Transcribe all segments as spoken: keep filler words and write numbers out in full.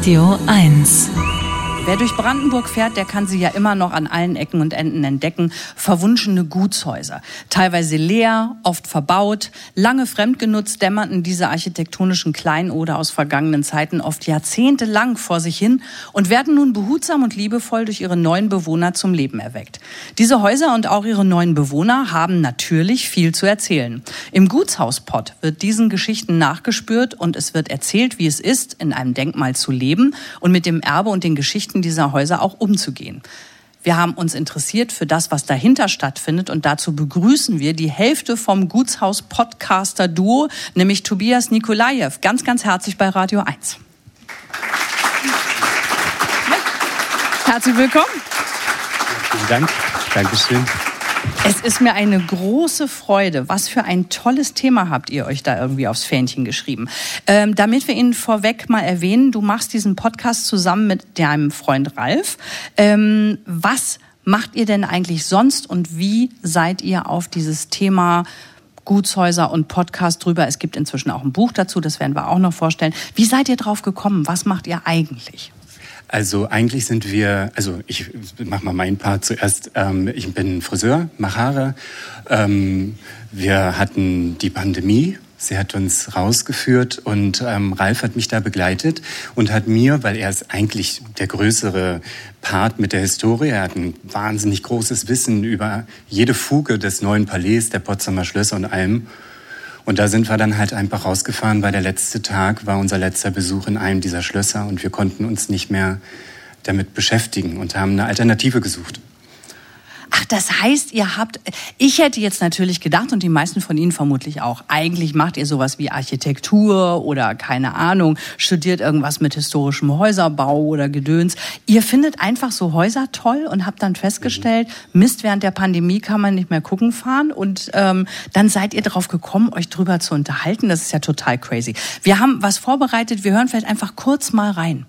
Radio eins. Wer durch Brandenburg fährt, der kann sie ja immer noch an allen Ecken und Enden entdecken. Verwunschene Gutshäuser. Teilweise leer, oft verbaut, lange fremdgenutzt dämmerten diese architektonischen Kleinode aus vergangenen Zeiten oft jahrzehntelang vor sich hin und werden nun behutsam und liebevoll durch ihre neuen Bewohner zum Leben erweckt. Diese Häuser und auch ihre neuen Bewohner haben natürlich viel zu erzählen. Im Gutshauspott wird diesen Geschichten nachgespürt und es wird erzählt, wie es ist, in einem Denkmal zu leben und mit dem Erbe und den Geschichten dieser Häuser auch umzugehen. Wir haben uns interessiert für das, was dahinter stattfindet, und dazu begrüßen wir die Hälfte vom Gutshaus-Podcaster-Duo, nämlich Tobias Nikolajew. Ganz, ganz herzlich bei Radio eins. Herzlich willkommen. Vielen Dank. Dankeschön. Es ist mir eine große Freude. Was für ein tolles Thema habt ihr euch da irgendwie aufs Fähnchen geschrieben. Ähm, damit wir ihn vorweg mal erwähnen, du machst diesen Podcast zusammen mit deinem Freund Ralf. Ähm, was macht ihr denn eigentlich sonst und wie seid ihr auf dieses Thema Gutshäuser und Podcast drüber? Es gibt inzwischen auch ein Buch dazu, das werden wir auch noch vorstellen. Wie seid ihr drauf gekommen? Was macht ihr eigentlich? Also eigentlich sind wir, also ich mache mal meinen Part zuerst. Ähm, ich bin Friseur, mache Haare. Ähm, wir hatten die Pandemie. Sie hat uns rausgeführt und ähm, Ralf hat mich da begleitet und hat mir, weil er ist eigentlich der größere Part mit der Historie, er hat ein wahnsinnig großes Wissen über jede Fuge des neuen Palais, der Potsdamer Schlösser und allem. Und da sind wir dann halt einfach rausgefahren, weil der letzte Tag war unser letzter Besuch in einem dieser Schlösser und wir konnten uns nicht mehr damit beschäftigen und haben eine Alternative gesucht. Ach, das heißt, ihr habt, ich hätte jetzt natürlich gedacht, und die meisten von Ihnen vermutlich auch, eigentlich macht ihr sowas wie Architektur oder, keine Ahnung, studiert irgendwas mit historischem Häuserbau oder Gedöns. Ihr findet einfach so Häuser toll und habt dann festgestellt, mhm. Mist, während der Pandemie kann man nicht mehr gucken fahren, und ähm, dann seid ihr drauf gekommen, euch drüber zu unterhalten. Das ist ja total crazy. Wir haben was vorbereitet, wir hören vielleicht einfach kurz mal rein.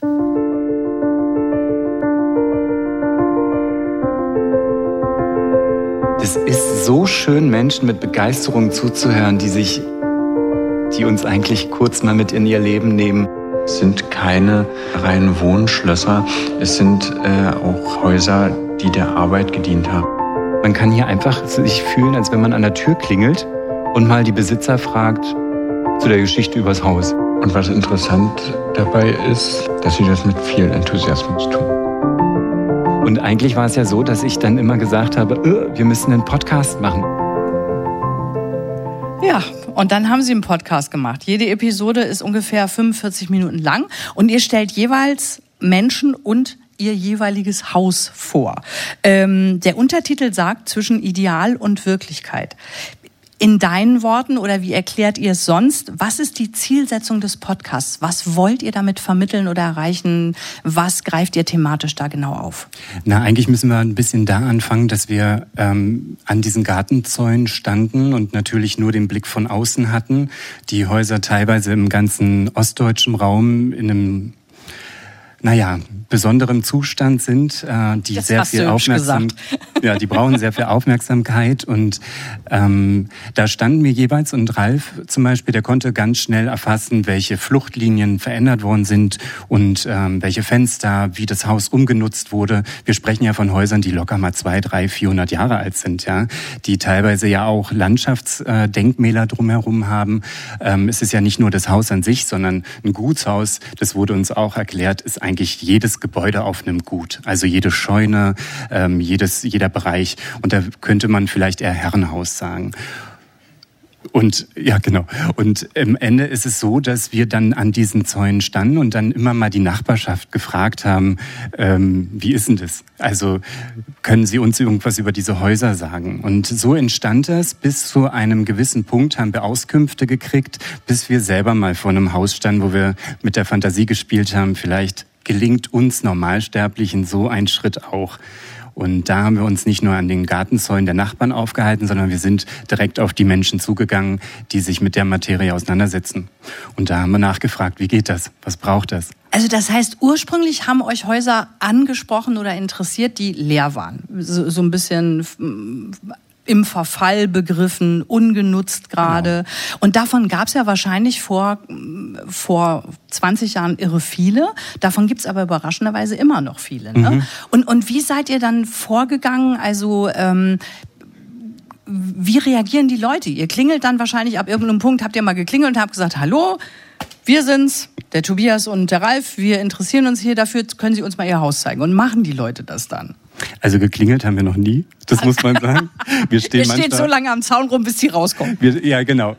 Es ist so schön, Menschen mit Begeisterung zuzuhören, die sich, die uns eigentlich kurz mal mit in ihr Leben nehmen. Es sind keine reinen Wohnschlösser, es sind äh, auch Häuser, die der Arbeit gedient haben. Man kann hier einfach sich fühlen, als wenn man an der Tür klingelt und mal die Besitzer fragt zu der Geschichte übers Haus. Und was interessant dabei ist, dass sie das mit viel Enthusiasmus tun. Und eigentlich war es ja so, dass ich dann immer gesagt habe, äh, wir müssen einen Podcast machen. Ja, und dann haben sie einen Podcast gemacht. Jede Episode ist ungefähr fünfundvierzig Minuten lang und ihr stellt jeweils Menschen und ihr jeweiliges Haus vor. Ähm, der Untertitel sagt zwischen Ideal und Wirklichkeit. In deinen Worten, oder wie erklärt ihr es sonst, was ist die Zielsetzung des Podcasts? Was wollt ihr damit vermitteln oder erreichen? Was greift ihr thematisch da genau auf? Na, eigentlich müssen wir ein bisschen da anfangen, dass wir ähm, an diesen Gartenzäunen standen und natürlich nur den Blick von außen hatten. Die Häuser teilweise im ganzen ostdeutschen Raum in einem, naja, besonderem Zustand sind, äh, die das sehr viel Aufmerksamkeit, ja, die brauchen sehr viel Aufmerksamkeit und ähm, da standen wir jeweils und Ralf zum Beispiel, der konnte ganz schnell erfassen, welche Fluchtlinien verändert worden sind und ähm, welche Fenster, wie das Haus umgenutzt wurde. Wir sprechen ja von Häusern, die locker mal zwei, drei, vierhundert Jahre alt sind, ja, die teilweise ja auch Landschaftsdenkmäler drumherum haben. Ähm, es ist ja nicht nur das Haus an sich, sondern ein Gutshaus, das wurde uns auch erklärt, ist eigentlich jedes Gebäude auf einem Gut. Also jede Scheune, ähm, jedes, jeder Bereich. Und da könnte man vielleicht eher Herrenhaus sagen. Und ja, genau. Und am Ende ist es so, dass wir dann an diesen Zäunen standen und dann immer mal die Nachbarschaft gefragt haben, ähm, wie ist denn das? Also können Sie uns irgendwas über diese Häuser sagen? Und so entstand das. Bis zu einem gewissen Punkt haben wir Auskünfte gekriegt, bis wir selber mal vor einem Haus standen, wo wir mit der Fantasie gespielt haben, vielleicht gelingt uns Normalsterblichen so ein Schritt auch. Und da haben wir uns nicht nur an den Gartenzäunen der Nachbarn aufgehalten, sondern wir sind direkt auf die Menschen zugegangen, die sich mit der Materie auseinandersetzen. Und da haben wir nachgefragt, wie geht das? Was braucht das? Also das heißt, ursprünglich haben euch Häuser angesprochen oder interessiert, die leer waren. So, so ein bisschen im Verfall begriffen, ungenutzt gerade. Genau. Und davon gab es ja wahrscheinlich vor, vor zwanzig Jahren irre viele. Davon gibt es aber überraschenderweise immer noch viele. Ne? Mhm. Und, und wie seid ihr dann vorgegangen? Also ähm, wie reagieren die Leute? Ihr klingelt dann wahrscheinlich ab irgendeinem Punkt, habt ihr mal geklingelt und habt gesagt, hallo, wir sind's, der Tobias und der Ralf, wir interessieren uns hier dafür, können Sie uns mal Ihr Haus zeigen? Und machen die Leute das dann? Also geklingelt haben wir noch nie, das muss man sagen. Wir stehen, wir stehen so lange am Zaun rum, bis sie rauskommen. Wir, ja, genau.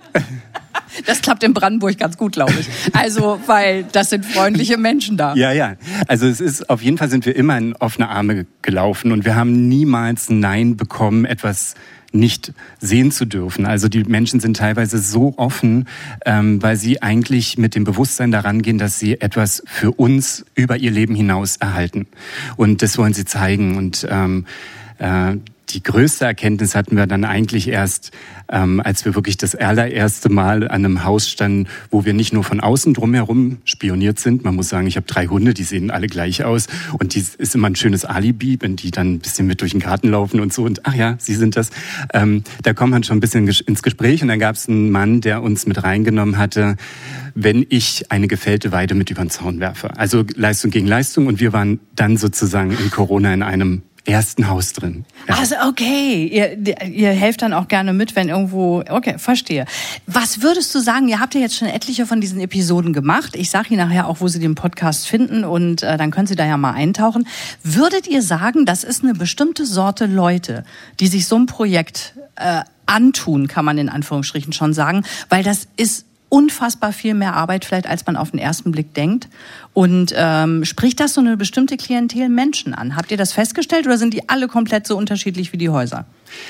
Das klappt in Brandenburg ganz gut, glaube ich. Also, weil das sind freundliche Menschen da. Ja, ja. Also es ist, auf jeden Fall sind wir immer in offene Arme gelaufen und wir haben niemals ein Nein bekommen, etwas nicht sehen zu dürfen. Also die Menschen sind teilweise so offen, ähm, weil sie eigentlich mit dem Bewusstsein daran gehen, dass sie etwas für uns über ihr Leben hinaus erhalten. Und das wollen sie zeigen. Und ähm, äh, die größte Erkenntnis hatten wir dann eigentlich erst, ähm, als wir wirklich das allererste Mal an einem Haus standen, wo wir nicht nur von außen drumherum spioniert sind. Man muss sagen, ich habe drei Hunde, die sehen alle gleich aus. Und die ist immer ein schönes Alibi, wenn die dann ein bisschen mit durch den Garten laufen und so. Und ach ja, Sie sind das. Ähm, da kommt man schon ein bisschen ins Gespräch. Und dann gab es einen Mann, der uns mit reingenommen hatte, wenn ich eine gefällte Weide mit über den Zaun werfe. Also Leistung gegen Leistung. Und wir waren dann sozusagen in Corona in einem ersten Haus drin. Ja. Also okay, ihr, ihr helft dann auch gerne mit, wenn irgendwo, okay, verstehe. Was würdest du sagen, ihr habt ja jetzt schon etliche von diesen Episoden gemacht. Ich sage Ihnen nachher auch, wo Sie den Podcast finden und äh, dann können Sie da ja mal eintauchen. Würdet ihr sagen, das ist eine bestimmte Sorte Leute, die sich so ein Projekt äh, antun, kann man in Anführungsstrichen schon sagen, weil das ist unfassbar viel mehr Arbeit vielleicht, als man auf den ersten Blick denkt. Und ähm, spricht das so eine bestimmte Klientel Menschen an? Habt ihr das festgestellt oder sind die alle komplett so unterschiedlich wie die Häuser?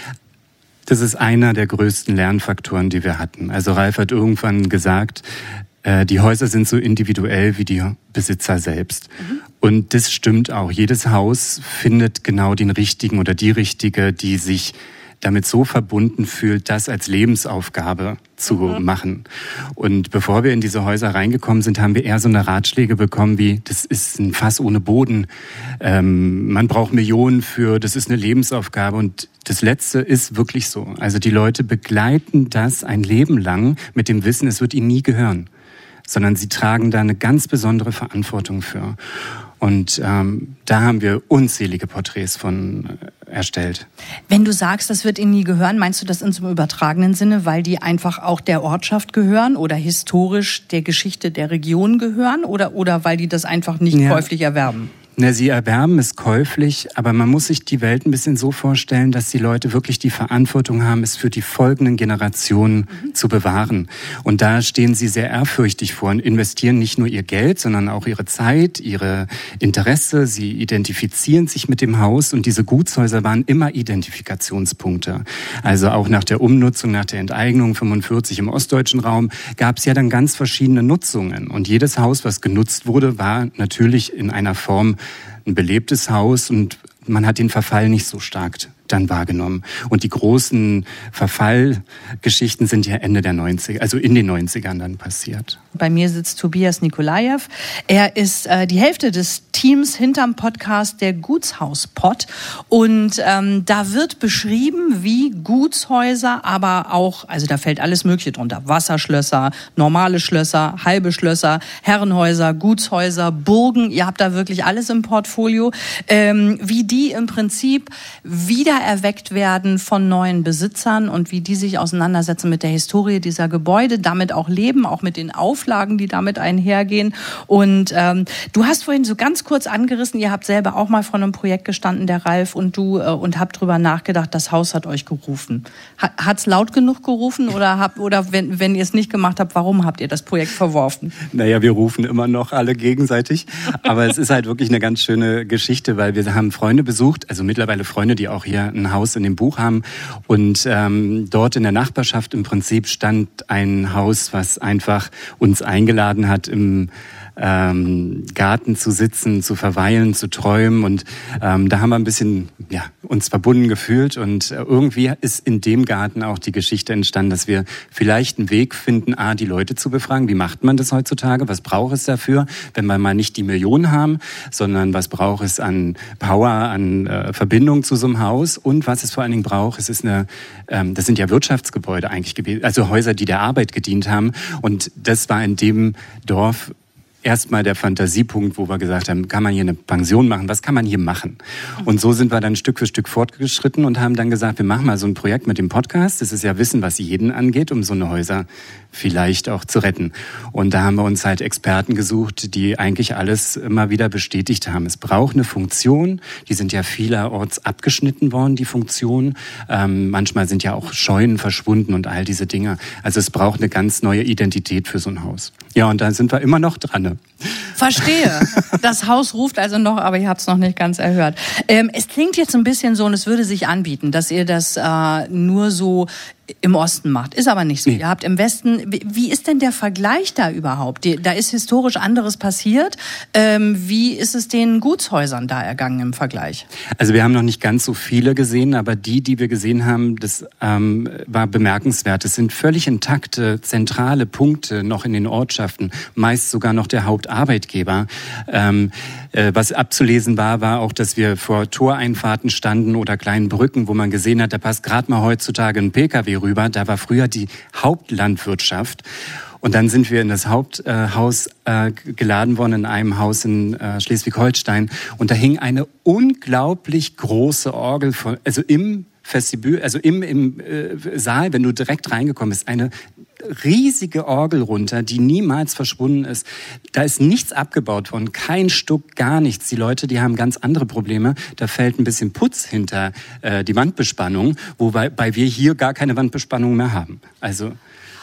Das ist einer der größten Lernfaktoren, die wir hatten. Also Ralf hat irgendwann gesagt, äh, die Häuser sind so individuell wie die Besitzer selbst. Mhm. Und das stimmt auch. Jedes Haus findet genau den Richtigen oder die Richtige, die sich damit so verbunden fühlt, das als Lebensaufgabe zu mhm. machen. Und bevor wir in diese Häuser reingekommen sind, haben wir eher so eine Ratschläge bekommen wie, das ist ein Fass ohne Boden, ähm, man braucht Millionen für, das ist eine Lebensaufgabe. Und das Letzte ist wirklich so. Also die Leute begleiten das ein Leben lang mit dem Wissen, es wird ihnen nie gehören, sondern sie tragen da eine ganz besondere Verantwortung für. Und ähm, da haben wir unzählige Porträts von äh, erstellt. Wenn du sagst, das wird ihnen nie gehören, meinst du das in so einem übertragenen Sinne, weil die einfach auch der Ortschaft gehören oder historisch der Geschichte der Region gehören oder, oder weil die das einfach nicht ja. käuflich erwerben? Na, sie erwerben es käuflich, aber man muss sich die Welt ein bisschen so vorstellen, dass die Leute wirklich die Verantwortung haben, es für die folgenden Generationen mhm. zu bewahren. Und da stehen sie sehr ehrfürchtig vor und investieren nicht nur ihr Geld, sondern auch ihre Zeit, ihre Interesse. Sie identifizieren sich mit dem Haus und diese Gutshäuser waren immer Identifikationspunkte. Also auch nach der Umnutzung, nach der Enteignung fünfundvierzig im ostdeutschen Raum gab es ja dann ganz verschiedene Nutzungen. Und jedes Haus, was genutzt wurde, war natürlich in einer Form ein belebtes Haus und man hat den Verfall nicht so stark dann wahrgenommen. Und die großen Verfallgeschichten sind ja Ende der neunziger, also in den neunzigern dann passiert. Bei mir sitzt Tobias Nikolajew. Er ist äh, die Hälfte des Teams hinterm Podcast der Gutshauspod. Und ähm, da wird beschrieben, wie Gutshäuser, aber auch, also da fällt alles Mögliche drunter. Wasserschlösser, normale Schlösser, halbe Schlösser, Herrenhäuser, Gutshäuser, Burgen. Ihr habt da wirklich alles im Portfolio. Ähm, wie die im Prinzip wieder erweckt werden von neuen Besitzern und wie die sich auseinandersetzen mit der Historie dieser Gebäude, damit auch leben, auch mit den Auflagen, die damit einhergehen. Und ähm, du hast vorhin so ganz kurz angerissen, ihr habt selber auch mal vor einem Projekt gestanden, der Ralf und du, äh, und habt drüber nachgedacht, das Haus hat euch gerufen. Hat, hat's laut genug gerufen oder habt, oder wenn, wenn ihr es nicht gemacht habt, warum habt ihr das Projekt verworfen? Naja, wir rufen immer noch alle gegenseitig, aber es ist halt wirklich eine ganz schöne Geschichte, weil wir haben Freunde besucht, also mittlerweile Freunde, die auch hier ein Haus in dem Buch haben. Und ähm, dort in der Nachbarschaft im Prinzip stand ein Haus, was einfach uns eingeladen hat, im ähm, Garten zu sitzen, zu verweilen, zu träumen. Und ähm, da haben wir ein bisschen ja, uns verbunden gefühlt. Und äh, irgendwie ist in dem Garten auch die Geschichte entstanden, dass wir vielleicht einen Weg finden, A, die Leute zu befragen. Wie macht man das heutzutage? Was braucht es dafür, wenn wir mal nicht die Millionen haben, sondern was braucht es an Power, an äh, Verbindung zu so einem Haus? Und was es vor allen Dingen braucht, es ist eine, ähm, das sind ja Wirtschaftsgebäude eigentlich gewesen, also Häuser, die der Arbeit gedient haben. Und das war in dem Dorf erstmal der Fantasiepunkt, wo wir gesagt haben, kann man hier eine Pension machen? Was kann man hier machen? Und so sind wir dann Stück für Stück fortgeschritten und haben dann gesagt, wir machen mal so ein Projekt mit dem Podcast. Das ist ja Wissen, was jeden angeht, um so eine Häuser vielleicht auch zu retten. Und da haben wir uns halt Experten gesucht, die eigentlich alles immer wieder bestätigt haben. Es braucht eine Funktion. Die sind ja vielerorts abgeschnitten worden, die Funktionen. Ähm, manchmal sind ja auch Scheunen verschwunden und all diese Dinge. Also es braucht eine ganz neue Identität für so ein Haus. Ja, und da sind wir immer noch dran. Ne? Verstehe. Das Haus ruft also noch, aber ihr habt es noch nicht ganz erhört. Ähm, es klingt jetzt ein bisschen so, und es würde sich anbieten, dass ihr das äh, nur so im Osten macht. Ist aber nicht so. Nee. Ihr habt im Westen, wie ist denn der Vergleich da überhaupt? Da ist historisch anderes passiert. Ähm, wie ist es den Gutshäusern da ergangen im Vergleich? Also wir haben noch nicht ganz so viele gesehen, aber die, die wir gesehen haben, das ähm, war bemerkenswert. Es sind völlig intakte, zentrale Punkte noch in den Ortschaften, meist sogar noch der Hauptarbeitgeber. Ähm, äh, was abzulesen war, war auch, dass wir vor Toreinfahrten standen oder kleinen Brücken, wo man gesehen hat, da passt gerade mal heutzutage ein Pkw rüber. Da war früher die Hauptlandwirtschaft. Und dann sind wir in das Haupthaus äh, äh, geladen worden, in einem Haus in äh, Schleswig-Holstein. Und da hing eine unglaublich große Orgel, von, also im Vestibül, also im, im äh, Saal, wenn du direkt reingekommen bist, eine riesige Orgel runter, die niemals verschwunden ist. Da ist nichts abgebaut worden, kein Stuck, gar nichts. Die Leute, die haben ganz andere Probleme. Da fällt ein bisschen Putz hinter äh, die Wandbespannung, wobei bei wir hier gar keine Wandbespannung mehr haben. Also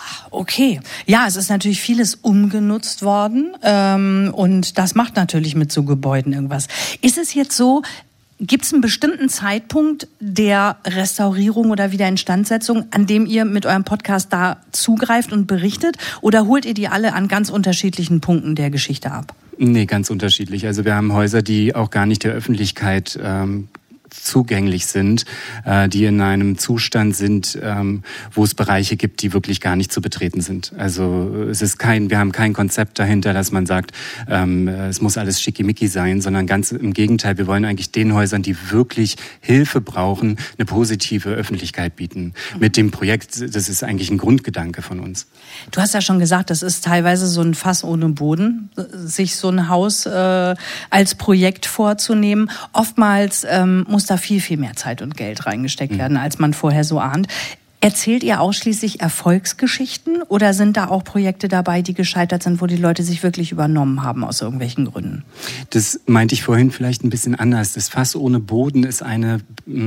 okay. Ja, es ist natürlich vieles umgenutzt worden ähm, und das macht natürlich mit so Gebäuden irgendwas. Ist es jetzt so, gibt es einen bestimmten Zeitpunkt der Restaurierung oder Wiederinstandsetzung, an dem ihr mit eurem Podcast da zugreift und berichtet? Oder holt ihr die alle an ganz unterschiedlichen Punkten der Geschichte ab? Nee, ganz unterschiedlich. Also wir haben Häuser, die auch gar nicht der Öffentlichkeit ähm, zugänglich sind, äh, die in einem Zustand sind, ähm, wo es Bereiche gibt, die wirklich gar nicht zu betreten sind. Also es ist kein, wir haben kein Konzept dahinter, dass man sagt, ähm, es muss alles schickimicki sein, sondern ganz im Gegenteil, wir wollen eigentlich den Häusern, die wirklich Hilfe brauchen, eine positive Öffentlichkeit bieten. Mhm. Mit dem Projekt, das ist eigentlich ein Grundgedanke von uns. Du hast ja schon gesagt, das ist teilweise so ein Fass ohne Boden, sich so ein Haus äh, als Projekt vorzunehmen. Oftmals ähm, muss da viel, viel mehr Zeit und Geld reingesteckt werden, als man vorher so ahnt. Erzählt ihr ausschließlich Erfolgsgeschichten oder sind da auch Projekte dabei, die gescheitert sind, wo die Leute sich wirklich übernommen haben aus irgendwelchen Gründen? Das meinte ich vorhin vielleicht ein bisschen anders. Das Fass ohne Boden ist eine,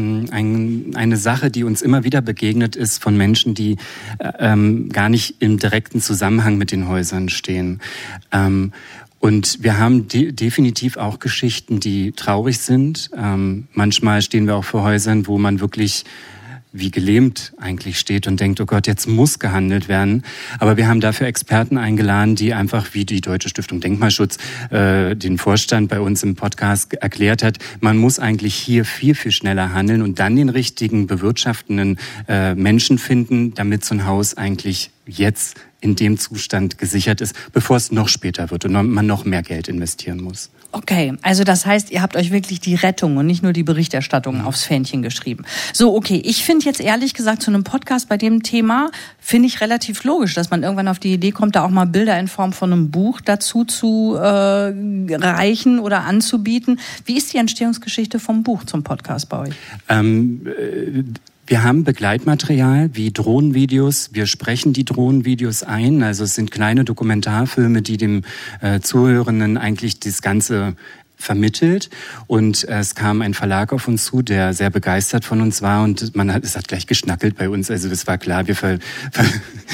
ein, eine Sache, die uns immer wieder begegnet ist von Menschen, die ähm, gar nicht im direkten Zusammenhang mit den Häusern stehen. Ähm, Und wir haben de- definitiv auch Geschichten, die traurig sind. Ähm, manchmal stehen wir auch vor Häusern, wo man wirklich wie gelähmt eigentlich steht und denkt, oh Gott, jetzt muss gehandelt werden. Aber wir haben dafür Experten eingeladen, die einfach, wie die Deutsche Stiftung Denkmalschutz, äh, den Vorstand bei uns im Podcast erklärt hat, man muss eigentlich hier viel, viel schneller handeln und dann den richtigen bewirtschaftenden äh, Menschen finden, damit so ein Haus eigentlich jetzt in dem Zustand gesichert ist, bevor es noch später wird und man noch mehr Geld investieren muss. Okay, also das heißt, ihr habt euch wirklich die Rettung und nicht nur die Berichterstattung mhm. aufs Fähnchen geschrieben. So, okay, ich finde jetzt ehrlich gesagt zu einem Podcast bei dem Thema, finde ich relativ logisch, dass man irgendwann auf die Idee kommt, da auch mal Bilder in Form von einem Buch dazu zu äh, reichen oder anzubieten. Wie ist die Entstehungsgeschichte vom Buch zum Podcast bei euch? Ähm, äh Wir haben Begleitmaterial wie Drohnenvideos. Wir sprechen die Drohnenvideos ein. Also es sind kleine Dokumentarfilme, die dem äh, Zuhörenden eigentlich das ganze vermittelt. Und äh, es kam ein Verlag auf uns zu, der sehr begeistert von uns war. Und man hat, es hat gleich geschnackelt bei uns. Also es war klar, wir, ver, ver,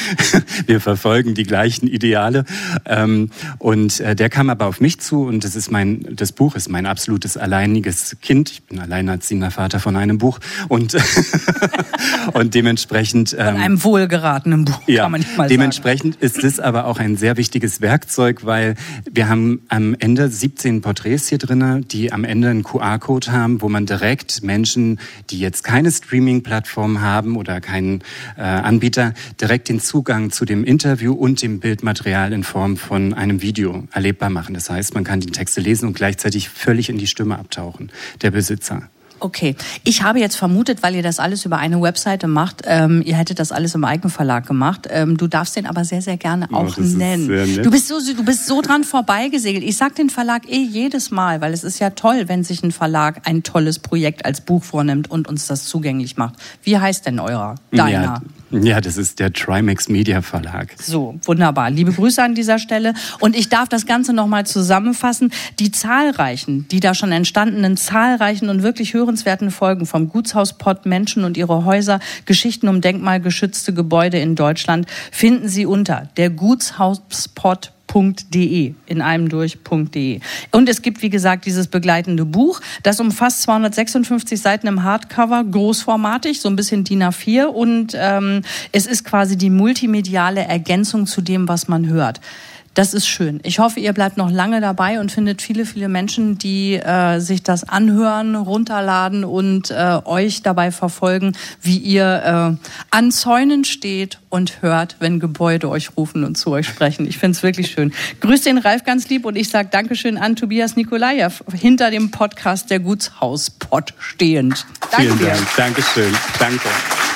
wir verfolgen die gleichen Ideale. Ähm, und äh, der kam aber auf mich zu. Und das ist mein, das Buch ist mein absolutes alleiniges Kind. Ich bin alleinerziehender Vater von einem Buch. Und, und dementsprechend... Ähm, von einem wohlgeratenen Buch, ja, kann man nicht mal dementsprechend sagen. ist es aber auch ein sehr wichtiges Werkzeug, weil wir haben am Ende siebzehn Porträts hier drin, die am Ende einen Q R-Code haben, wo man direkt Menschen, die jetzt keine Streaming-Plattform haben oder keinen äh, Anbieter, direkt den Zugang zu dem Interview und dem Bildmaterial in Form von einem Video erlebbar machen. Das heißt, man kann die Texte lesen und gleichzeitig völlig in die Stimme abtauchen, der Besitzer. Okay, ich habe jetzt vermutet, weil ihr das alles über eine Webseite macht, ähm, ihr hättet das alles im Eigenverlag gemacht. Ähm, du darfst den aber sehr, sehr gerne auch oh, nennen. Du bist so, du bist so dran vorbeigesegelt. Ich sag den Verlag eh jedes Mal, weil es ist ja toll, wenn sich ein Verlag ein tolles Projekt als Buch vornimmt und uns das zugänglich macht. Wie heißt denn eurer? Deiner? Ja. Ja, das ist der Trimax Media Verlag. So, wunderbar. Liebe Grüße an dieser Stelle. Und ich darf das Ganze nochmal zusammenfassen. Die zahlreichen, die da schon entstandenen, zahlreichen und wirklich hörenswerten Folgen vom Gutshauspott Menschen und ihre Häuser, Geschichten um denkmalgeschützte Gebäude in Deutschland, finden Sie unter der Gutshauspott Punkt de, in einem durch Punkt de. Und es gibt, wie gesagt, dieses begleitende Buch, das umfasst zweihundertsechsundfünfzig Seiten im Hardcover, großformatig, so ein bisschen D I N A vier, und ähm, es ist quasi die multimediale Ergänzung zu dem, was man hört. Das ist schön. Ich hoffe, ihr bleibt noch lange dabei und findet viele, viele Menschen, die äh, sich das anhören, runterladen und äh, euch dabei verfolgen, wie ihr äh, an Zäunen steht und hört, wenn Gebäude euch rufen und zu euch sprechen. Ich finde es wirklich schön. Grüß den Ralf ganz lieb und ich sage Dankeschön an Tobias Nikolajew, hinter dem Podcast der Gutshauspott stehend. Danke. Vielen Dank. Dankeschön. Danke.